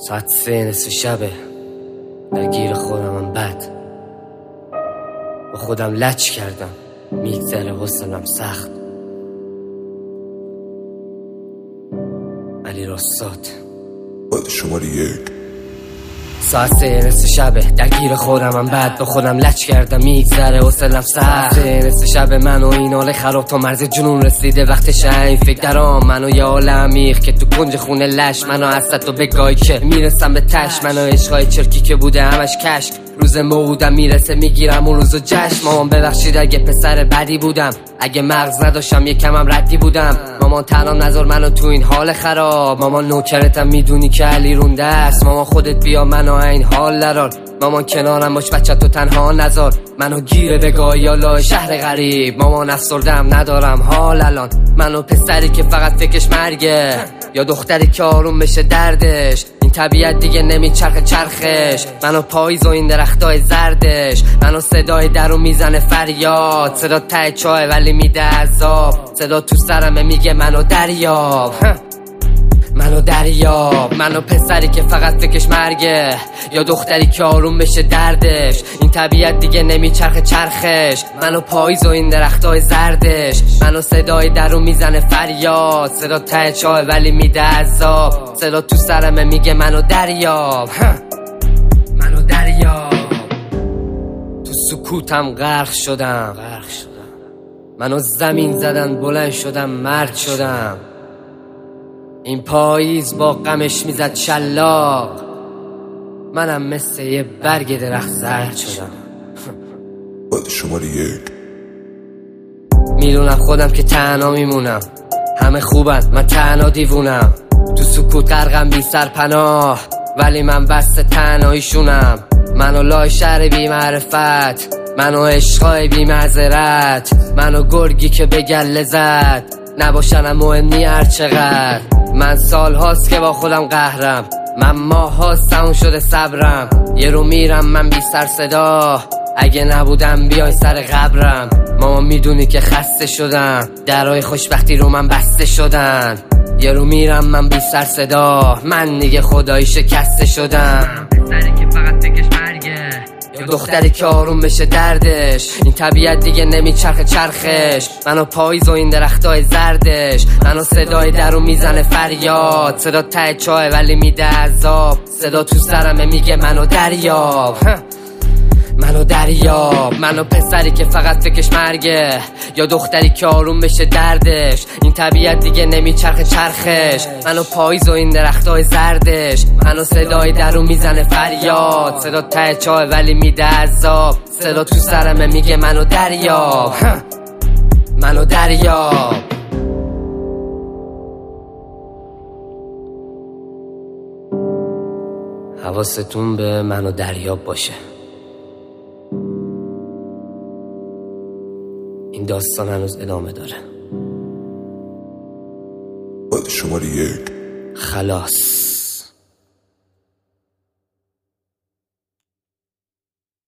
ساعت 3 شبه، درگیر خودمم بد، با خودم لچ کردم، میگذره حسنم سخت. علی رستاد شماره 1. ساعت 3 شبه، درگیر خودمم بد، با خودم لچ کردم، میگذره حسنم سخت. 3 شبه، من و این حال خراب تا مرز جنون رسیده، وقتش این فکر درام، منو یه حال عمیق که تو کنج خونه لش، منو حسد تو بگای که میرسم به تش، منو عشقای چرکی که بوده همش کشک، روز موعودم میرسه میگیرم اون روزو جشن. مامان ببخشید اگه پسر بدی بودم، اگه مغز نداشتم یکمم ردی بودم. مامان تنها نذار منو تو این حال خراب، مامان نوکرتم میدونی که علی رونده است. مامان خودت بیا منو این حال نرار، مامان کنارم باش بچه تو تنها نذار، منو گیره بگاه یالا شهر غریب. مامان افسردم ندارم حال الان، منو پسری که فقط فکرش مرگه، یا دختری که آروم بشه دردش. این طبیعت دیگه نمیچرخه چرخش، منو پاییز و این درختای زردش. منو صدای درو میزنه فریاد، صدا ته چاه ولی میده عذاب، صدا تو سرمه میگه منو دریاب، منو دریاب. منو پسری که فقط فکرش مرگه، یا دختری که آروم بشه دردش. این طبیعت دیگه نمیچرخه چرخش، منو پاییز و این درختای زردش. منو صدای درو میزنه فریاد، صدا ته چاه ولی میده عذاب، صدا تو سرمه میگه منو دریاب، منو دریاب. تو سکوتم غرق شدم، منو زمین زدن بلند شدم، مرد شدم. این پاییز با غمش میزد شلاق، منم مثل یه برگ درخت زرد شدم. شماره 1. میدونم خودم که تنها میمونم، همه خوبن من تنها دیوونم. تو سکوت غرقم بی سرپناه، ولی من بسته تنهاییشونم. منو لای شهر بی معرفت، منو عشقای بی معذرت، منو گرگی که به گله زد، نباشنم مهم نی هرچقدر. من سال هاست که با خودم قهرم، من ماه هاست تموم شده صبرم. یه رو میرم من بی سر صدا، اگه نبودم بیای سر قبرم. ماما میدونی که خسته شدم، درهای خوشبختی رو من بسته شدن. یه رو میرم من بی سر صدا، من دیگه خدایی شکسته شدم. پسری که فقط فکرش مرگه، یا دختری که آروم بشه دردش. این طبیعت دیگه نمیچرخه چرخش، منو پاییز و این درختای زردش. منو صدای درو میزنه فریاد، صدا ته چاه ولی میده عذاب، صدا تو سرمه میگه منو دریاب، منو دریاب. منو پسری که فقط فکرش مرگه، یا دختری که آروم بشه دردش. این طبیعت دیگه نمیچرخه چرخش، منو پاییز و این درختای زردش. منو صدای درو میزنه فریاد، صدا ته چاه ولی میده عذاب، صدا تو سرمه میگه منو دریاب، منو دریاب. حواستون به منو دریاب باشه. این داستان هنوز ادامه داره. شماره 1. خلاص.